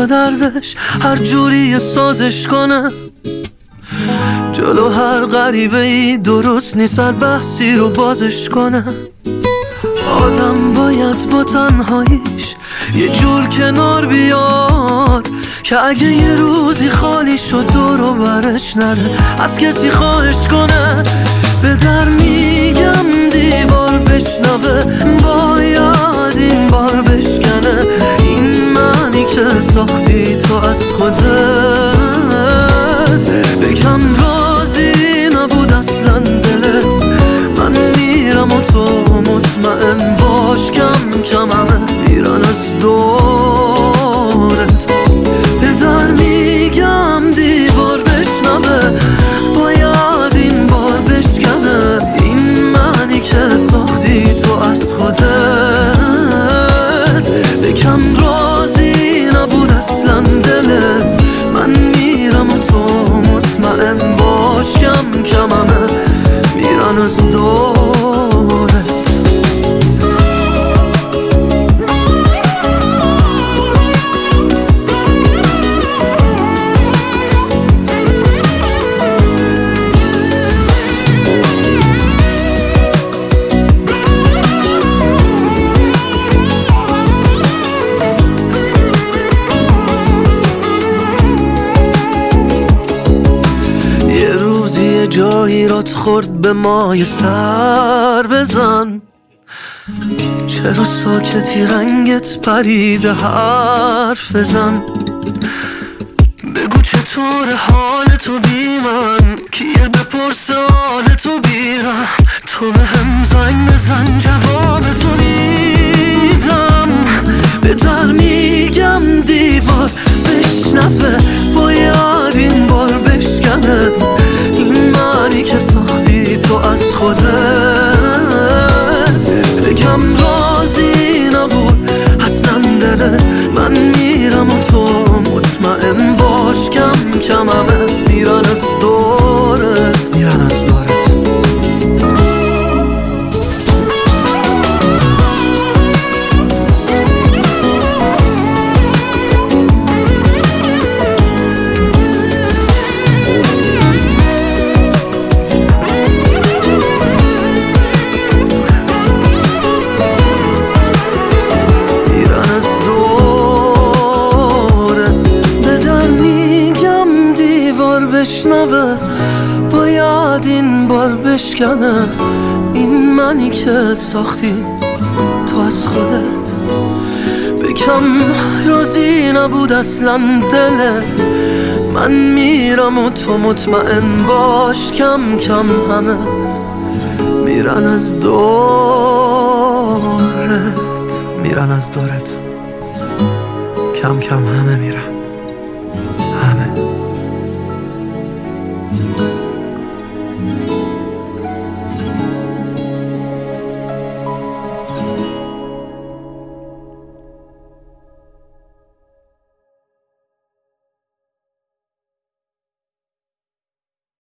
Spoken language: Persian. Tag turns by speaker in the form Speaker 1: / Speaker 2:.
Speaker 1: با دردش هر جوری سازش کنه. جلو هر غریبه ای درست نیست هر بحثی رو بازش کنه. آدم باید با تنهاییش یه جور کنار بیاد که اگه یه روزی خالی شد دور و برش نره از کسی خواهش کنه. به در میگم دیوار بشنوه، باید این بار بشکنه. این معنی که ساختی تو از خودت، بگم راضی نبود اصلا دلت. من میرم و تو مطمئن باش کم کم همه میرن از دورت. به در میگم دیوار بشنوه، باید این بار بشکنه. این معنی که ساختی تو از خودت، بکم راضی نبود اصلا دلت. من میرم و تو مطمئن باش کم کم همه میرن از دورت. جایی رات خورد به مای سر بزن. چرا ساکتی رنگت پریده حرف بزن. بگو چطور حال تو بی من، کیه بپرسه حال تو بیرم. تو به هم زنگ بزن جواب تو میدم. به در میگم دیوار بشنفه، باید این بار بشکنه. این معنی که ساختی تو از خودت، بگم راضی نبود اصلا دلت. من میرم و تو مطمئن باش کم کم همه میرن از دورت، میرن از دورت. بشنوه، باید این بار بشکنه. این منی که ساختی تو از خودت، بکم راضی نبود اصلا دلت. من میرم و تو مطمئن باش کم کم همه میرن از دورت، میرن از دورت. کم کم همه میرن.